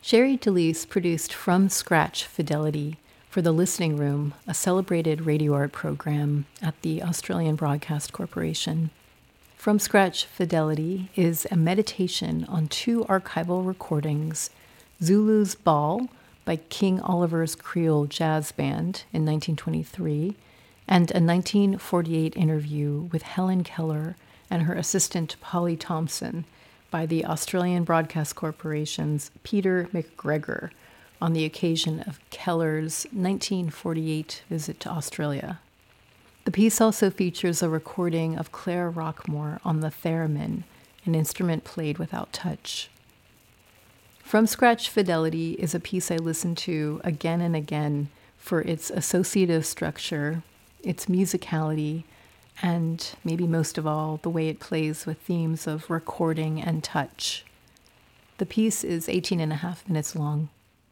Sherry DeLise produced From Scratch Fidelity for The Listening Room, a celebrated radio art program at the Australian Broadcast Corporation. From Scratch Fidelity is a meditation on two archival recordings, Zulu's Ball by King Oliver's Creole Jazz Band in 1923, and a 1948 interview with Helen Keller and her assistant Polly Thompson by the Australian Broadcast Corporation's Peter McGregor on the occasion of Keller's 1948 visit to Australia. The piece also features a recording of Claire Rockmore on the theremin, an instrument played without touch. From Scratch Fidelity is a piece I listen to again and again for its associative structure, its musicality, and maybe most of all, the way it plays with themes of recording and touch. The piece is 18 and a half minutes long.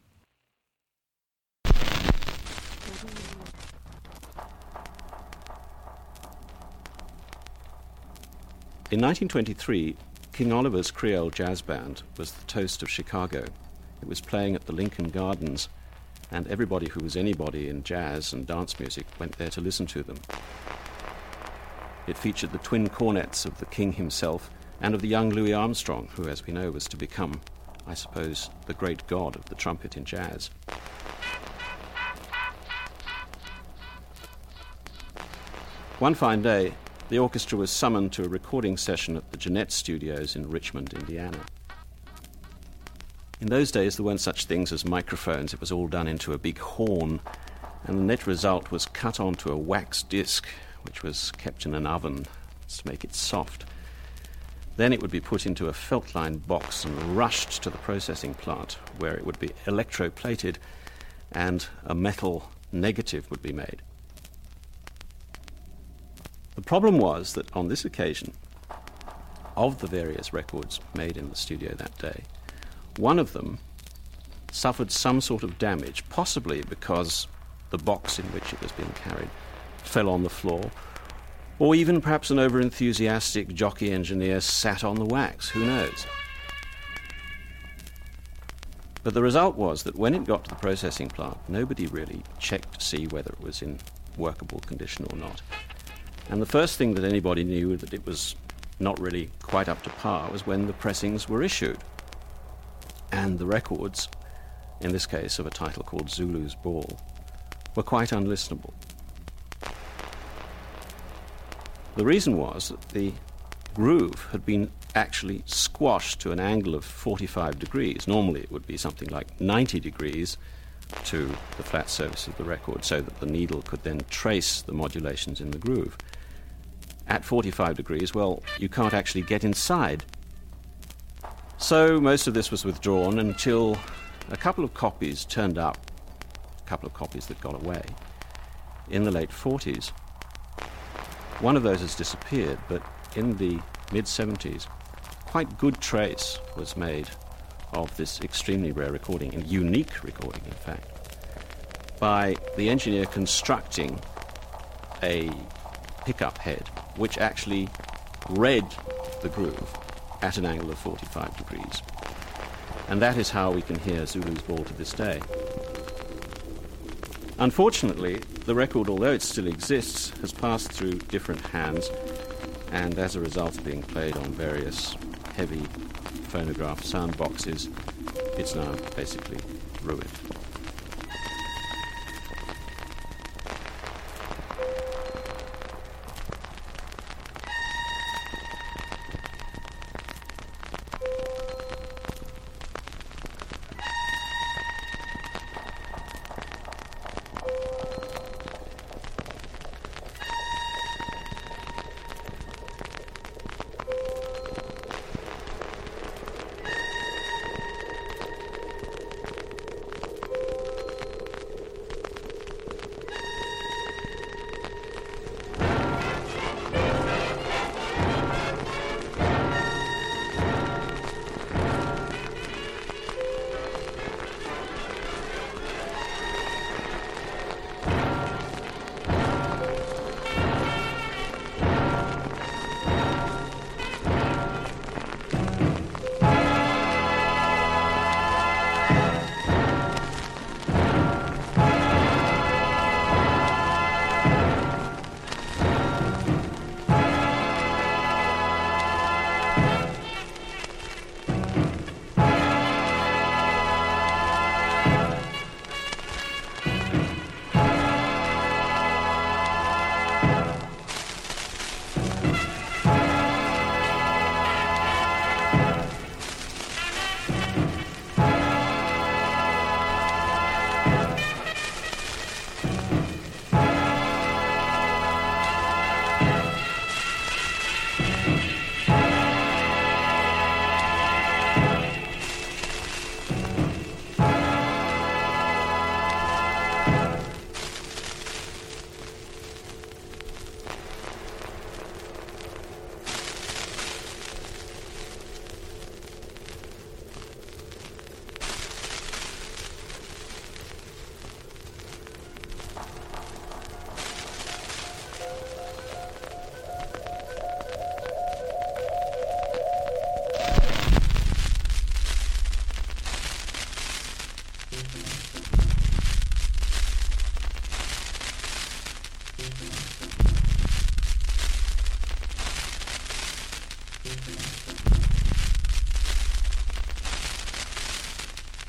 In 1923, King Oliver's Creole Jazz Band was the toast of Chicago. It was playing at the Lincoln Gardens, and everybody who was anybody in jazz and dance music went there to listen to them. It featured the twin cornets of the king himself and of the young Louis Armstrong, who, as we know, was to become, I suppose, the great god of the trumpet in jazz. One fine day, the orchestra was summoned to a recording session at the Jeanette Studios in Richmond, Indiana. In those days, there weren't such things as microphones. It was all done into a big horn, and the net result was cut onto a wax disc, which was kept in an oven to make it soft. Then it would be put into a felt-lined box and rushed to the processing plant, where it would be electroplated and a metal negative would be made. The problem was that on this occasion, of the various records made in the studio that day, one of them suffered some sort of damage, possibly because the box in which it was being carried fell on the floor, or even perhaps an over-enthusiastic jockey engineer sat on the wax, who knows. But the result was that when it got to the processing plant, nobody really checked to see whether it was in workable condition or not. And the first thing that anybody knew that it was not really quite up to par was when the pressings were issued. And the records, in this case of a title called Zulu's Ball, were quite unlistenable. The reason was that the groove had been actually squashed to an angle of 45 degrees. Normally it would be something like 90 degrees to the flat surface of the record so that the needle could then trace the modulations in the groove. At 45 degrees, well, you can't actually get inside. So most of this was withdrawn until a couple of copies turned up, a couple of copies that got away, in the late 40s. One of those has disappeared, but in the mid-70s, quite good trace was made of this extremely rare recording, a unique recording, in fact, by the engineer constructing a pickup head which actually read the groove at an angle of 45 degrees. And that is how we can hear Zulu's Ball to this day. Unfortunately, the record, although it still exists, has passed through different hands, and as a result of being played on various heavy phonograph sound boxes, it's now basically ruined.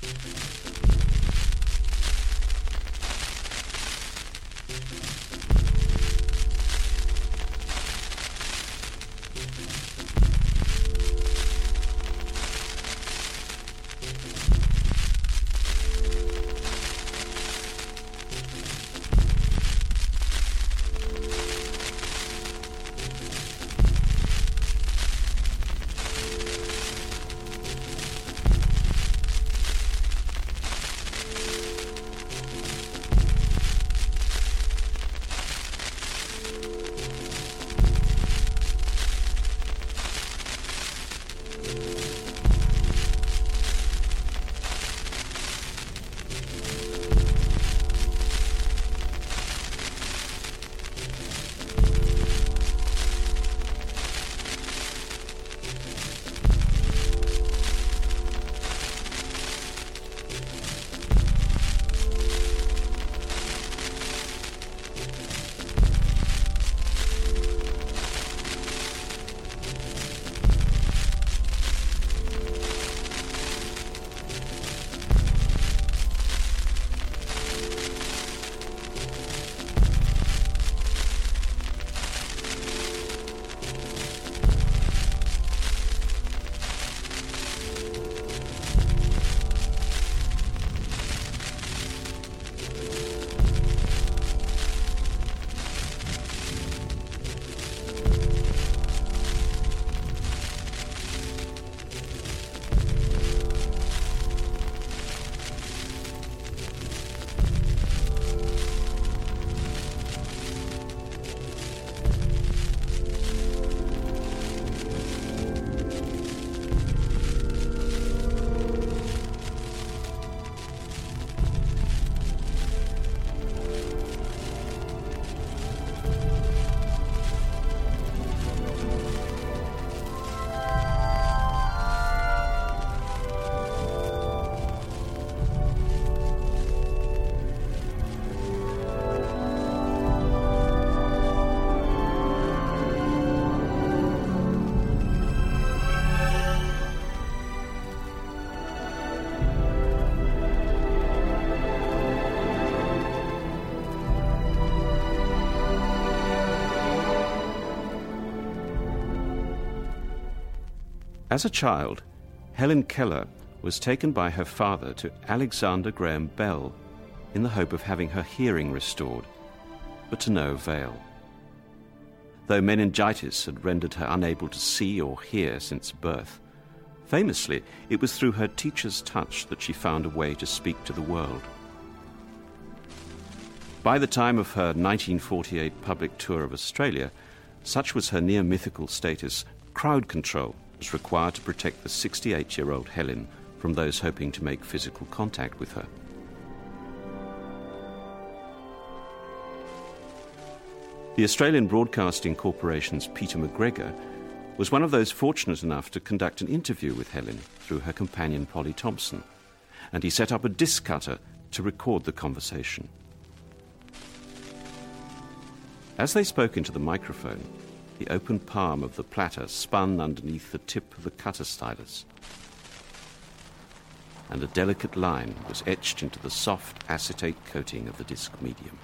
As a child, Helen Keller was taken by her father to Alexander Graham Bell in the hope of having her hearing restored, but to no avail. Though meningitis had rendered her unable to see or hear since birth, famously, it was through her teacher's touch that she found a way to speak to the world. By the time of her 1948 public tour of Australia, such was her near-mythical status, crowd control was required to protect the 68-year-old Helen from those hoping to make physical contact with her. The Australian Broadcasting Corporation's Peter McGregor was one of those fortunate enough to conduct an interview with Helen through her companion Polly Thompson, and he set up a disc cutter to record the conversation. As they spoke into the microphone, the open palm of the platter spun underneath the tip of the cutter stylus, and a delicate line was etched into the soft acetate coating of the disc medium.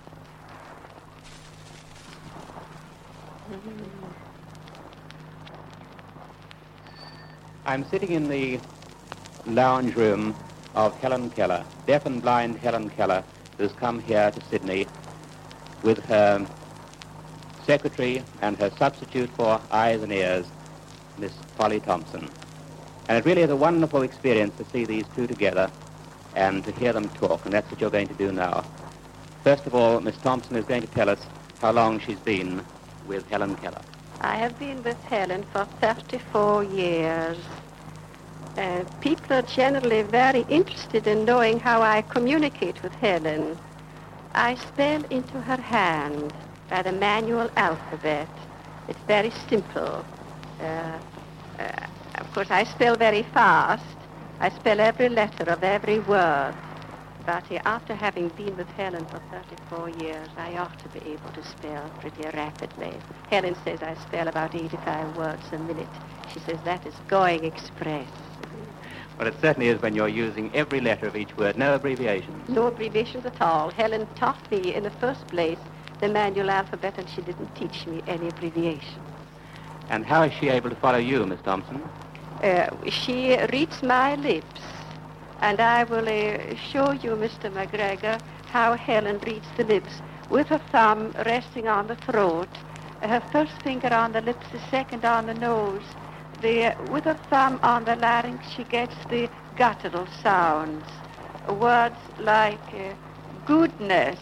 I'm sitting in the lounge room of Helen Keller, deaf and blind Helen Keller, who's come here to Sydney with her secretary and her substitute for eyes and ears, Miss Polly Thompson. And it really is a wonderful experience to see these two together and to hear them talk, and that's what you're going to do now. First of all, Miss Thompson is going to tell us how long she's been with Helen Keller. I have been with Helen for 34 years. People are generally very interested in knowing how I communicate with Helen. I spell into her hand by the manual alphabet. It's very simple. Of course, I spell very fast. I spell every letter of every word. But after having been with Helen for 34 years, I ought to be able to spell pretty rapidly. Helen says I spell about 85 words a minute. She says that is going express. Well, it certainly is when you're using every letter of each word, no abbreviations. No abbreviations at all. Helen taught me, in the first place, the manual alphabet, and she didn't teach me any abbreviations. And how is she able to follow you, Miss Thompson? She reads my lips, and I will show you, Mr. McGregor, how Helen reads the lips, with her thumb resting on the throat, her first finger on the lips, the second on the nose. With her thumb on the larynx, she gets the guttural sounds. Words like goodness,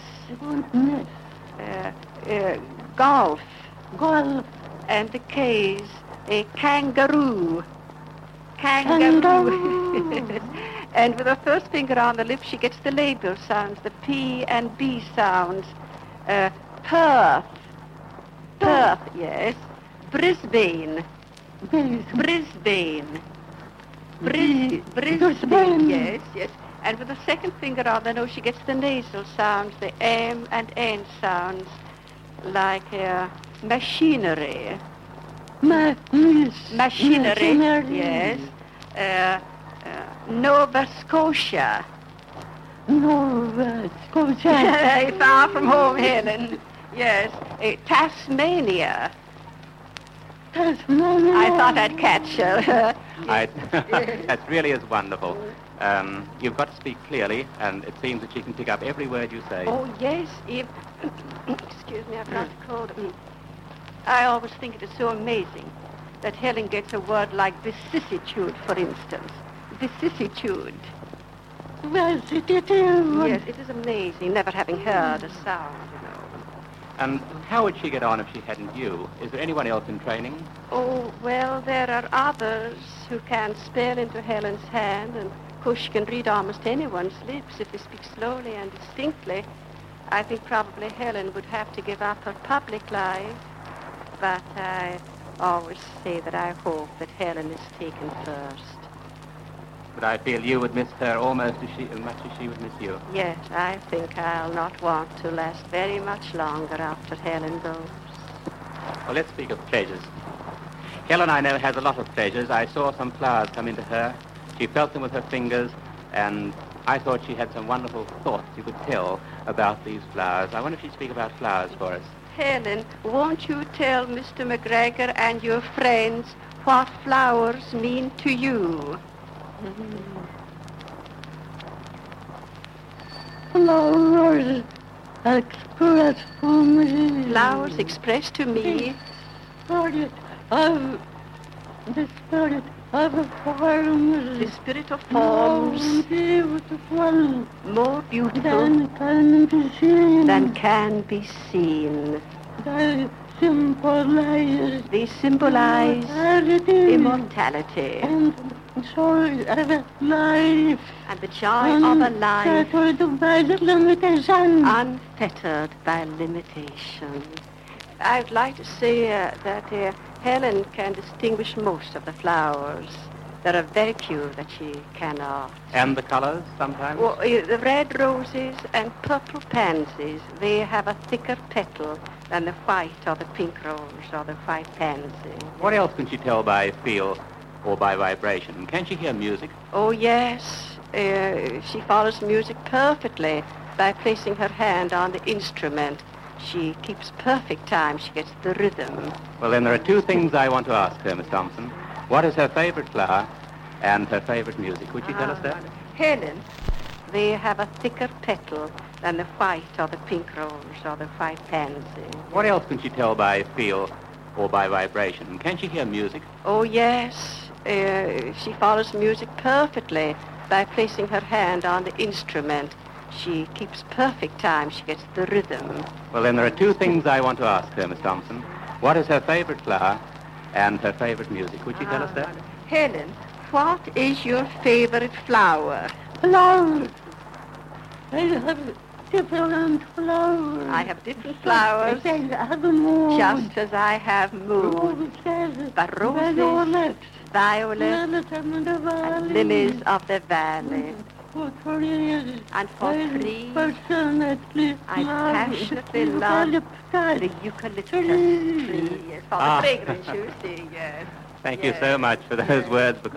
golf, and the K's, a kangaroo. And with her first finger on the lip, she gets the labial sounds, the P and B sounds. Perth, yes. Brisbane, Brisbane, yes. And with the second finger on the nose, she gets the nasal sounds, the M and N sounds, like machinery. Machinery, yes. Nova Scotia. Far from home, Helen. Yes. Tasmania. I thought I'd catch her. That really is wonderful. You've got to speak clearly, and it seems that she can pick up every word you say. Oh, yes. Excuse me, I've got a cold. I always think it is so amazing that Helen gets a word like vicissitude, for instance. Vicissitude. Yes, it is amazing, never having heard a sound, you know. And how would she get on if she hadn't you? Is there anyone else in training? Oh, well, there are others who can spell into Helen's hand, and of course she can read almost anyone's lips if they speak slowly and distinctly. I think probably Helen would have to give up her public life, but I always say that I hope that Helen is taken first. But I feel you would miss her almost as much as she would miss you. Yes, I think I'll not want to last very much longer after Helen goes. Well, let's speak of pleasures. Helen, I know, has a lot of pleasures. I saw some flowers come into her. She felt them with her fingers, and I thought she had some wonderful thoughts you could tell about these flowers. I wonder if you'd speak about flowers for us. Helen, won't you tell Mr. McGregor and your friends what flowers mean to you? Flowers express to me. Flowers express to me The spirit of forms. the spirit of forms Beautiful. more beautiful Than can be seen. than can be seen. They symbolize Immortality and joy of life. and the joy of a life Unfettered by the limitation. unfettered by limitation. I'd like to say that Helen can distinguish most of the flowers. There are very few that she cannot. And the colors, sometimes? Well, the red roses and purple pansies, they have a thicker petal than the white or the pink rose or the white pansy. What else can she tell by feel or by vibration? Can she hear music? Oh, yes. She follows music perfectly by placing her hand on the instrument. She keeps perfect time. She gets the rhythm. Well, then there are two things I want to ask her, Miss Thompson. What is her favorite flower and her favorite music? Would you tell us that? Helen, they have a thicker petal than the white or the pink rose or the white pansy. What else can she tell by feel or by vibration? Can she hear music? Oh, yes. She follows music perfectly by placing her hand on the instrument. She keeps perfect time. She gets the rhythm. Well, then there are two things I want to ask her, Miss Thompson. What is her favorite flower and her favorite music? Would you tell us that? Helen, what is your favorite flower? Flowers. I have different flowers. I have different flowers, I have moon. just as I have moon. Roses. But roses, Violets. violets, and lilies of the valley. For trees. And for trees, Passionately I passionately love the eucalyptus tree. Yes, for the fragrance, you see, yes. Thank you so much for those words, because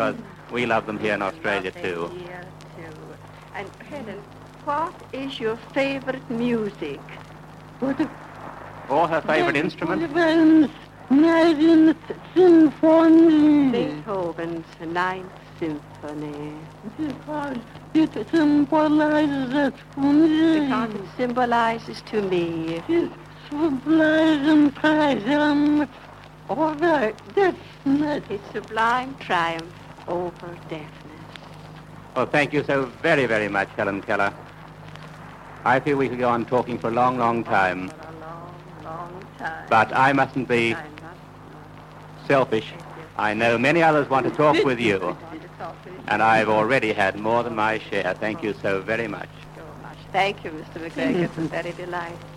We love them here in Australia too. Here too. And Helen, what is your favorite music? Or her favorite instrument? Ninth Symphony. Beethoven's Ninth Symphony. Because it symbolizes for me. Because it symbolizes to me It symbolizes triumph over deafness. his sublime triumph over deafness. Well, thank you so very, very much, Helen Keller. I feel we could go on talking for a long, long time, For a long, long time. but I mustn't be I'm not selfish. I know many others want to talk with you, going to talk with you and I've already had more than my share. Thank you so very much. so much. Thank you, Mr. McGregor. It's very delightful.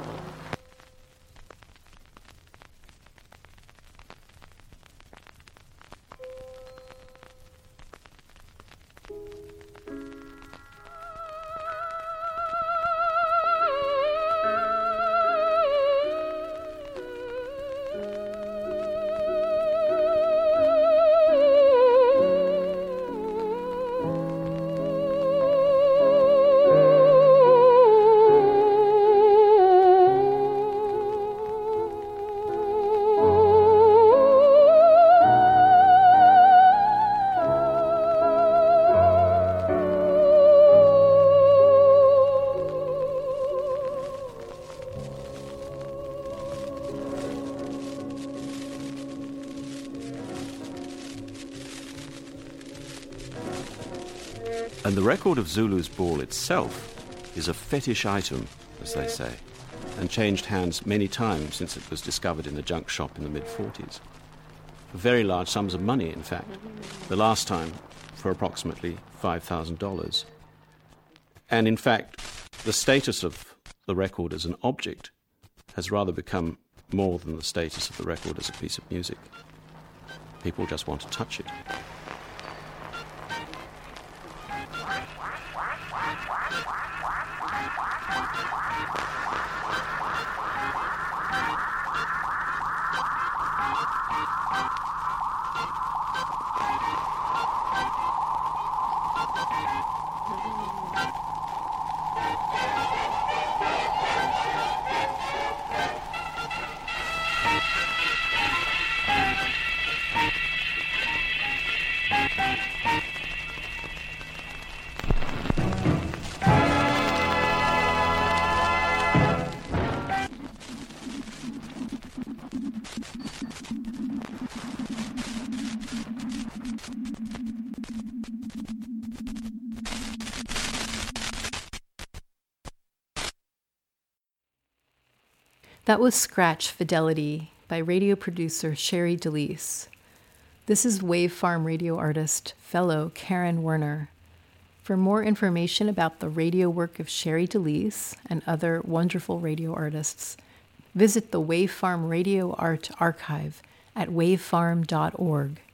And the record of Zulu's Ball itself is a fetish item, as they say, and changed hands many times since it was discovered in a junk shop in the mid-40s. For very large sums of money, in fact. The last time for approximately $5,000. And in fact, the status of the record as an object has rather become more than the status of the record as a piece of music. People just want to touch it. That was Scratch Fidelity by radio producer Sherry DeLise. This is Wave Farm radio artist, fellow Karen Werner. For more information about the radio work of Sherry DeLise and other wonderful radio artists, visit the Wave Farm Radio Art Archive at wavefarm.org.